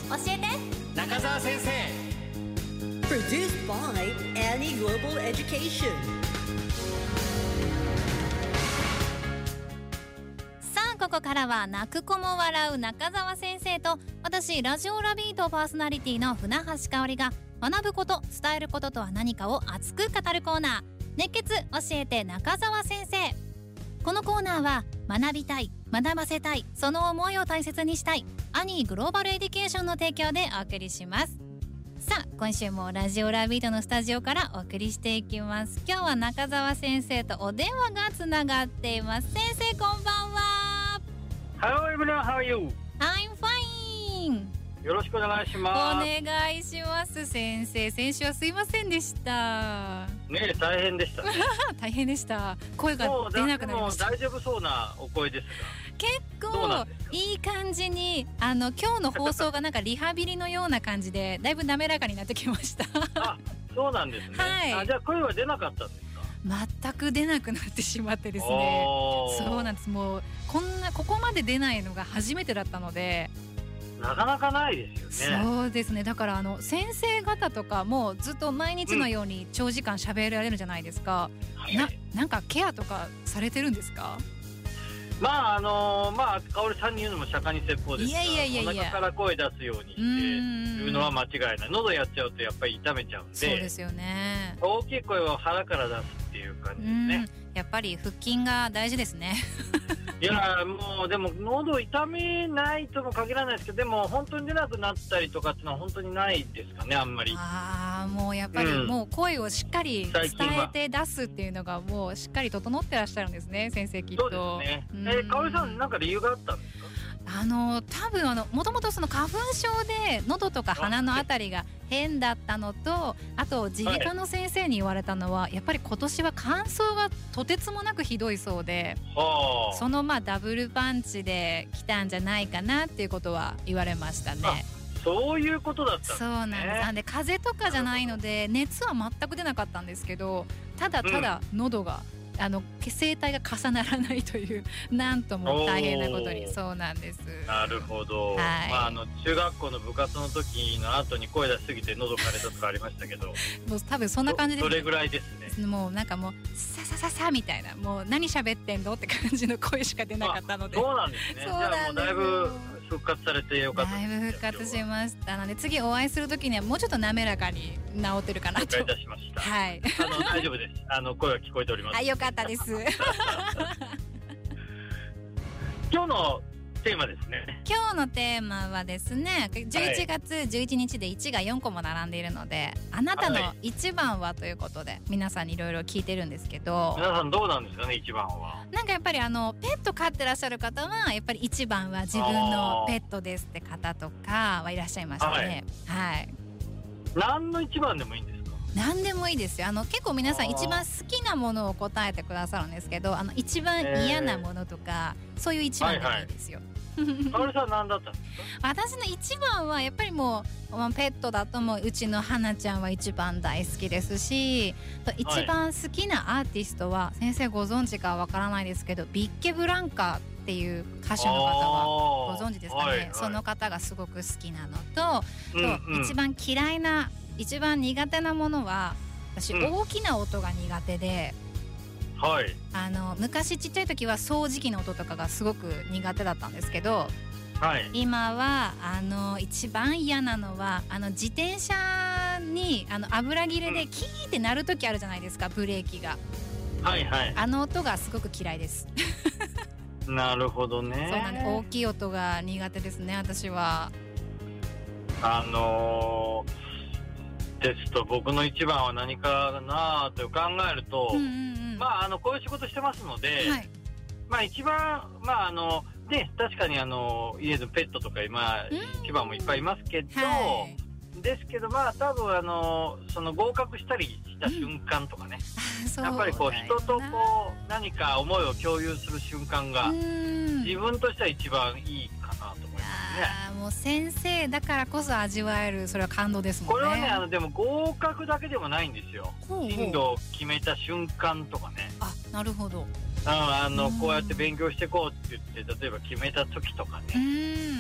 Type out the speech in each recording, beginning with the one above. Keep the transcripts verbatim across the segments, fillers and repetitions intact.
教えて中澤先生。 Produced by Annie Global Education。 さあここからは泣く子も笑う中澤先生と私ラジオラビートパーソナリティの船橋香織が学ぶこと、伝えることとは何かを熱く語るコーナー、熱血教えて中澤先生。このコーナーは学びたい、学ばせたい、その思いを大切にしたいアニーグローバルエディケーションの提供でお送りします。さあ今週もラジオラビートのスタジオからお送りしていきます。今日は中澤先生とお電話がつながっています。先生こんばんは。 Hello everyone, how are you? I'm fine。 よろしくお願いします。 お願いします。先生、先週はすいませんでした。 ねえ、大変でしたね。 大変でした。声が出なくなりました。 もう大丈夫そうなお声ですが。 結構いい感じに、あの今日の放送がなんかリハビリのような感じでだいぶ滑らかになってきました。 あ、そうなんですね。 はい。 あ、じゃあ声は出なかったんですか？ 全く出なくなってしまってですね。そうなんです。もうこんなここまで出ないのが初めてだったので。 なかなかないですよね。 そうですね。だからあの先生方とかもずっと毎日のように長時間喋られるじゃないですか、うん、な, なんかケアとかされてるんですか？ まああのー、まあ香織さんに言うのも釈迦に説法ですが、 いやいやいやいや、 お腹から声出すようにして言うのは間違いない。喉やっちゃうとやっぱり痛めちゃうんで。そうですよね。 大きい声を腹から出すっていう感じですね。 やっぱり腹筋が大事ですね。 いやもうでも喉痛めないとも限らないですけど、でも本当に出なくなったりとかっていうのは本当にないですかね、あんまり。ああもうやっぱり、うん、もう声をしっかり伝えて出すっていうのがもうしっかり整ってらっしゃるんですね、先生きっと。 そうですね。うん、えー、香織さんなんか理由があったんですか？ あの多分あのもともとその花粉症で喉とか鼻のあたりが変だったのと、あと耳鼻科の先生に言われたのは、はい、やっぱり今年は乾燥がとてつもなくひどいそうで、はあ、そのまあダブルパンチで来たんじゃないかなっていうことは言われましたね。 そういうことだったんですね。 そうなんです。なんで風邪とかじゃないので熱は全く出なかったんですけど、ただただ喉が、うん、あの声帯が重ならないというなんとも大変なことに。そうなんです。 なるほど、はい。まあ、あの中学校の部活の時の後に声出しすぎて喉枯れたとかありましたけどもう多分そんな感じです、ね、 それぐらいですね。 もうなんかもうささささみたいな、もう何喋ってんのって感じの声しか出なかったので。 そうなんですね。じゃあもうだいぶ復活されてよかったです。 だいぶ復活しましたので、次お会いする時にはもうちょっと滑らかに治ってるかなと。 了解いたしました。 はい。 あの大丈夫です。あの声は聞こえております。 あ、よかったです。 今日のテーマですね。 今日のテーマはですね、じゅういちがつじゅういちにちでいちがよんこも並んでいるので、あなたのいちばんはということで皆さんにいろいろ聞いてるんですけど、 皆さんどうなんですかね、いちばんは。 なんかやっぱりあのペット飼ってらっしゃる方はやっぱりいちばんは自分のペットですって方とかはいらっしゃいましたね。はい、はい、 何のいちばんでもいいんですか？ 何でもいいですよ。あの結構皆さん一番好きなものを答えてくださるんですけど、あの一番嫌なものとか、えー、そういう一番でもいいですよ。 香織さん何だったんですか？ 私の一番はやっぱりもうペットだともううちの花ちゃんは一番大好きですし、一番好きなアーティストは、はい、先生ご存知かわからないですけどビッケブランカっていう歌手の方はご存知ですかね、はいはい、その方がすごく好きなのと、うんうん、一番嫌いな一番苦手なものは私、うん、大きな音が苦手で、 はい、 あの昔ちっちゃい時は掃除機の音とかがすごく苦手だったんですけど、はい、今はあの一番嫌なのはあの自転車にあの油切れでキーって鳴る時あるじゃないですか、ブレーキが、 はいはい、 あの音がすごく嫌いです。 なるほどね。 そうなんです。大きい音が苦手ですね、私は。 あのー、ですと僕の一番は何かなと考えると、うんうんうん、まああのこういう仕事してますので、はい、まあ一番まああのね、確かにあの家のペットとか今、うん、一番もいっぱいいますけど、はい、ですけどまあ多分あのその合格したりした瞬間とかね、うん、やっぱりこう人とこう何か思いを共有する瞬間が自分としては一番いいかなと思いますね。 あ、もう先生だからこそ味わえる、それは感動ですもんね。 これはね、あのでも合格だけでもないんですよ。進路を決めた瞬間とかね。 あ、なるほど。 あのこうやって勉強していこうって言って例えば決めた時とかね、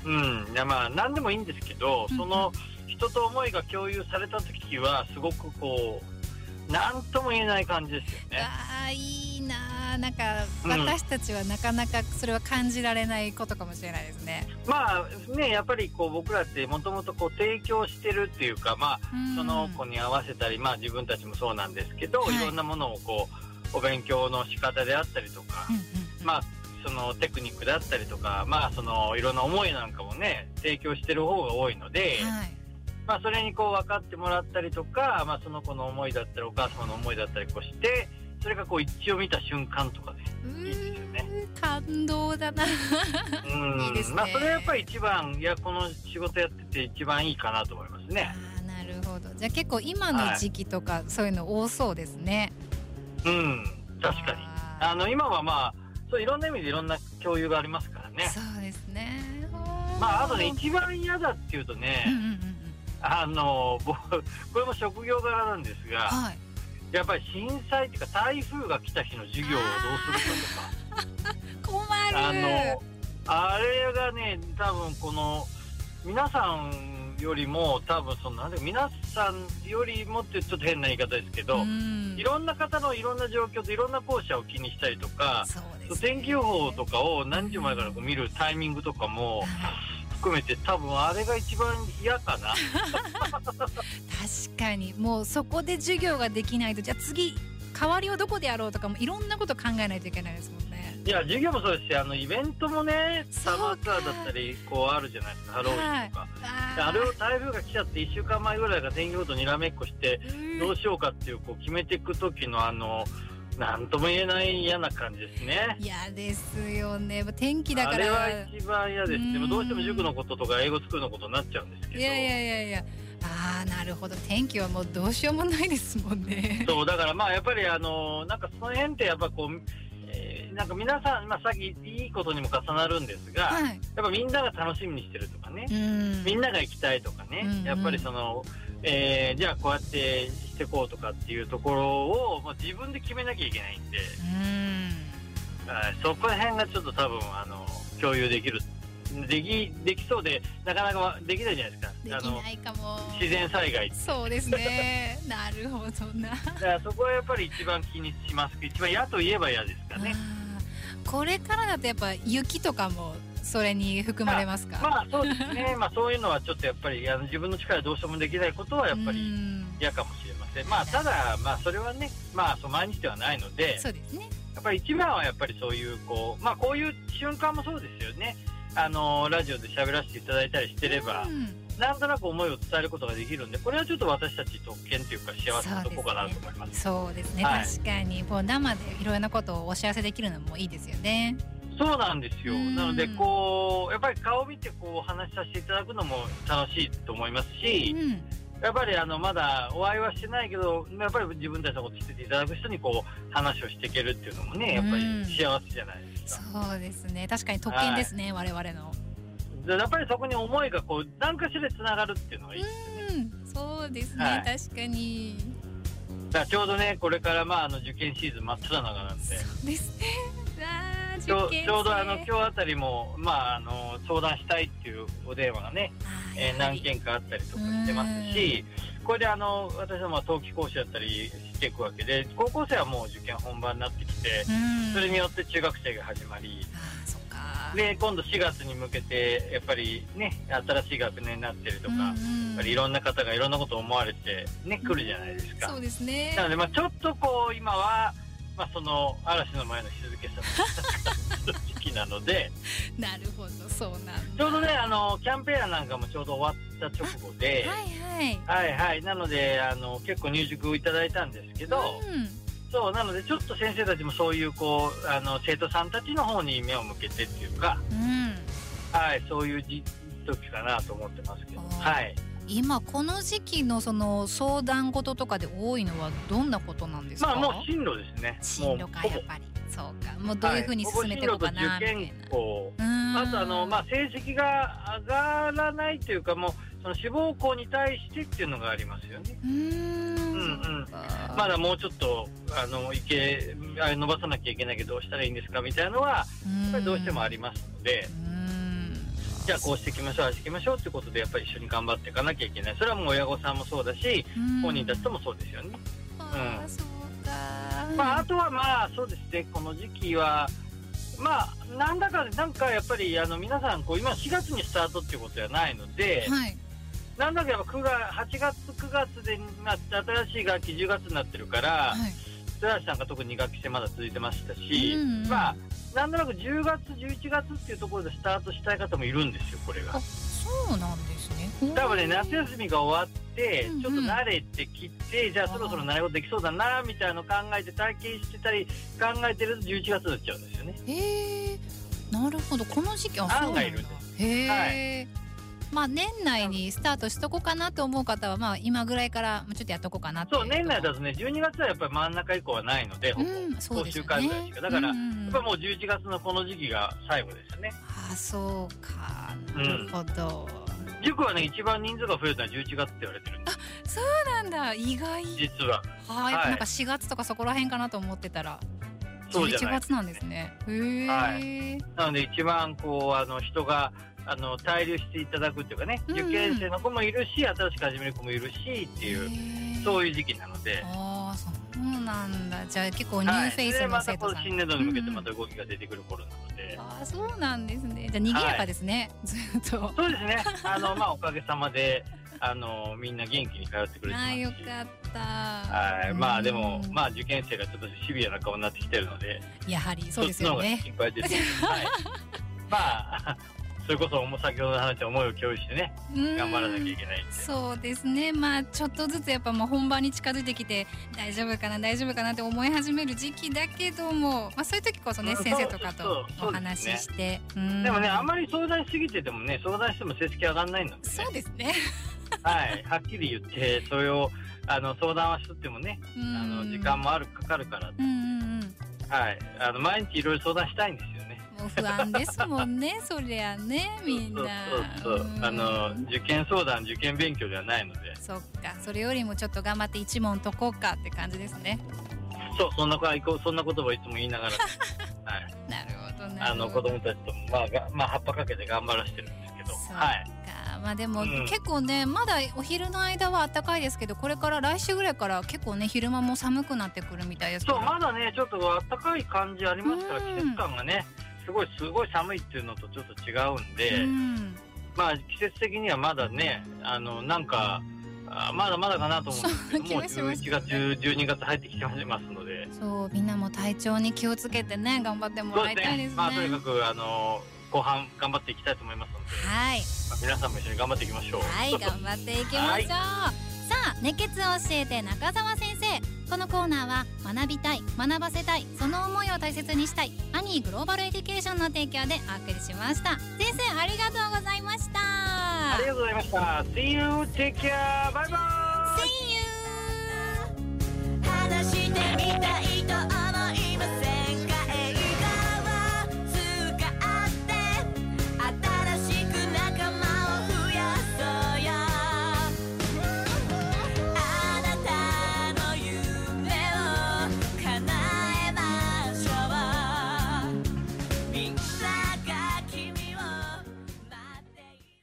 うん、いやまあ何でもいいんですけど、うん、その人と思いが共有された時はすごくこう何とも言えない感じですよね。 あーいいな、なんか私たちはなかなかそれは感じられないことかもしれないですね。 うん、まあね、やっぱりこう僕らってもともとこう提供してるっていうか、まあ、うん、その子に合わせたり、まあ自分たちもそうなんですけど、はい、いろんなものをこうお勉強の仕方であったりとか、うんうんうん、まあそのテクニックであったりとか、まあそのいろんな思いなんかもね提供してる方が多いので、はい、まあそれにこう分かってもらったりとか、まあその子の思いだったりお母様の思いだったりこうして、それがこう一致を見た瞬間とかね、いいですよね。 感動だな。うんいいですね。 まあそれはやっぱり一番、いやこの仕事やってて一番いいかなと思いますね。 あーなるほど。じゃあ結構今の時期とか、はい、そういうの多そうですね。 うん、確かに。あの今はまあそういろんな意味でいろんな共有がありますからね。 そうですね。 まああとね一番嫌だっていうとね、うんうんうん、あの僕これも職業柄なんですが、はい、やっぱり震災っていうか台風が来た日の授業をどうするかとか困る。 あのあれがね多分この皆さんよりも多分そのなんで皆さんよりもってちょっと変な言い方ですけど、いろんな方のいろんな状況といろんな校舎を気にしたりとか、ね、天気予報とかを何時前からこう見るタイミングとかも含めて多分あれが一番嫌かな。 確かにもうそこで授業ができないと、じゃあ次代わりをどこでやろうとかもいろんなこと考えないといけないですもんね。 いや授業もそうですし、あのイベントもねサマーツアーだったりこうあるじゃないですか、ハロウィンとか、はい、あ, あれを台風が来ちゃっていっしゅうかんまえぐらいから天気予報とにらめっこしてどうしようかっていうこう決めていく時のあのなんとも言えない嫌な感じですね。 嫌ですよね。天気だからあれは一番嫌です。でもどうしても塾のこととか英語スクールのことになっちゃうんですけど。 いやいやいやいや、ああなるほど、天気はもうどうしようもないですもんね。 そうだからまあやっぱりあのなんかその辺ってやっぱこう、えー、なんか皆さん、まあ、さっきいいことにも重なるんですが、はい、やっぱみんなが楽しみにしてるとかね、みんなが行きたいとかね、やっぱりその、えー、じゃあこうやってしていこうとかっていうところを、まあ、自分で決めなきゃいけないんで、うん、はい、そこら辺がちょっと多分あの共有できるできできそうでなかなかできないじゃないですか。 できないかも。 自然災害。 そうですね。なるほどな。 だからそこはやっぱり一番気にします。一番嫌といえば嫌ですかね。 これからだとやっぱ雪とかもそれに含まれますか。 まあ、まあ、そうですね。まあそういうのはちょっとやっぱりあの自分の力でどうしてもできないことはやっぱり嫌かもしれません。まあただまあそれはね、まあそう毎日ではないので。 そうですね。 やっぱり一番はやっぱりそういうこうまあこういう瞬間もそうですよね。あのラジオで喋らせていただいたりしてれば、うん、なんとなく思いを伝えることができるんで、これはちょっと私たち特権というか幸せなとこかなと思います。 そうですね、はい、確かにもう生でいろんなことをお知らせできるのもいいですよね。 そうなんですよ、うん、なのでこうやっぱり顔を見てこうお話しさせていただくのも楽しいと思いますし、うん、やっぱりあのまだお会いはしてないけどやっぱり自分たちのことを知っていただく人にこう話をしていけるっていうのもねやっぱり幸せじゃないですか。 そうですね、確かに特権ですね、はい、我々の。 やっぱりそこに思いがこう何かしらつながるっていうのがいいですよね。 うん、そうですね、はい、確かに。 だからちょうどねこれからまああの受験シーズン真っ只中なんで。 そうですね。あちょ, ちょうどあの今日あたりもまああの相談したいっていうお電話がね、えー、何件かあったりとかしてますし、これであの私はまあ冬季講師だったりしていくわけで、高校生はもう受験本番になってきて、それによって中学生が始まり、で今度しがつに向けてやっぱりね新しい学年になってるとか、やっぱりいろんな方がいろんなことを思われてね来るじゃないですか。 そうですね。 なのでまあちょっとこう今はまあその嵐の前の静けさの時期なのでなるほど、そうなんだ。 ちょうどねあのキャンペーンなんかもちょうど終わった直後で、 はいはいはいはい、なのであの結構入塾をいただいたんですけど、うん、そうなのでちょっと先生たちもそういうこうあの生徒さんたちの方に目を向けてっていうか、うん、はい、そういう時かなと思ってますけど、はい。 今この時期のその相談事とかで多いのはどんなことなんですか。 まあもう進路ですね。 進路かやっぱり。そうか。もうどういうふうに進めていこうかなみたいな。 受験校。あとあのまあ成績が上がらないというかもうその志望校に対してっていうのがありますよね。うーん。うんうん。まだもうちょっとあのいけあれ伸ばさなきゃいけないけどどうしたらいいんですかみたいなのはやっぱりどうしてもありますので。 じゃあこうしていきましょうああしていきましょうってことでやっぱり一緒に頑張っていかなきゃいけない。それはもう親御さんもそうだし、うん、本人たちともそうですよね。 あ、うん、そうか。 まあ、あとはまあそうですね、この時期はまあなんだかなんかやっぱりあの皆さんこう今しがつにスタートっていうことではないので、はい、なんだかやっぱくがつはちがつくがつでなって新しい学期じゅうがつになってるから、はい、倉橋さんが特にに学期制まだ続いてましたし、うんうん、まあなんとなくじゅうがつじゅういちがつっていうところでスタートしたい方もいるんですよ、これが。 あ、そうなんですね。 多分ね、夏休みが終わって、うんうん、ちょっと慣れてきて、じゃあそろそろ習い事できそうだなみたいなのを考えて体験してたり考えてるとじゅういちがつになっちゃうんですよね。 へえ、なるほど。この時期はそうなんだ。 案外いるんです。 へえ、はい、まあ年内にスタートしとこうかなと思う方はまあ今ぐらいからちょっとやっとこうかなって。 そう、年内だとねじゅうにがつはやっぱり真ん中以降はないので、ほぼ講習会ぐらいしか、だから、うんうん、やっぱもうじゅういちがつのこの時期が最後ですね。 あ、そうか、なるほど、 うん、塾はね一番人数が増えるのはじゅういちがつって言われてるんです。 あ、そうなんだ、意外。 実ははい、はい、なんかしがつとかそこら辺かなと思ってたらじゅういちがつなんですね。へえ、はい、 なので一番こうあの人があの滞留していただくっていうかね、うんうん、受験生の子もいるし新しく始める子もいるしっていうそういう時期なので。 ああ、そうなんだ。じゃあ結構ニューフェイスの生徒さん、はい、でまた新年度に向けてまた動きが出てくる頃なので、うんうん、 ああ、そうなんですね。じゃあ賑やかですね、はい、ずっと。 そうですね、あのまあおかげさまであのみんな元気に通ってくれてますし。 あ、よかった。 はい、まあでもまあ受験生がちょっとシビアな顔になってきてるので、 やはりそうですよね。 そっちの方が心配です。はい、まあそれこそ先ほどの話で思いを共有してね、頑張らなきゃいけないんで。 そうですね、まあちょっとずつやっぱもう本番に近づいてきて大丈夫かな大丈夫かなって思い始める時期だけども、まあそういう時こそね、うん、先生とかとお話しして、 で, ね、でもね、あんまり相談しすぎててもね、相談しても成績上がらないので、ね、 そうですねはい、はっきり言ってそれをあの相談はしとってもね、あの時間もあるかかるから、うんうんうん、はい、あの毎日いろいろ相談したいんですよね。 もう不安ですもんねそりゃね、みんな。 そうそうそう、うん、あの受験相談受験勉強ではないので。 そっか、それよりもちょっと頑張って一問解こうかって感じですね。 そう、そんなそんな言葉をいつも言いながら、はい、 なるほどね。 あの子供たちとも、まあがまあ、葉っぱかけて頑張らせてるんですけど。 そうか、はい、まあでも、うん、結構ねまだお昼の間は暖かいですけど、これから来週ぐらいから結構ね昼間も寒くなってくるみたいですから。 そう、まだねちょっと暖かい感じありますから、季節感がねすごいすごい寒いっていうのとちょっと違うんで、うん、まあ季節的にはまだね、あのなんかあまだまだかなと思うんですけども、じゅういちがつじゅうにがつ入ってきてますので、 そう、みんなも体調に気をつけてね頑張ってもらいたいですね。 まあとにかくあの後半頑張っていきたいと思いますので、 はい、 まあ、皆さんも一緒に頑張っていきましょう。 はい、頑張っていきましょう。はい、さあ、熱血を教えて中澤先生。このコーナーは学びたい、学ばせたい、その思いを大切にしたいアニーグローバルエデュケーションの提供でお送りしました。先生、ありがとうございました。 ありがとうございました。 See you, take care, bye bye. See you. 話してみ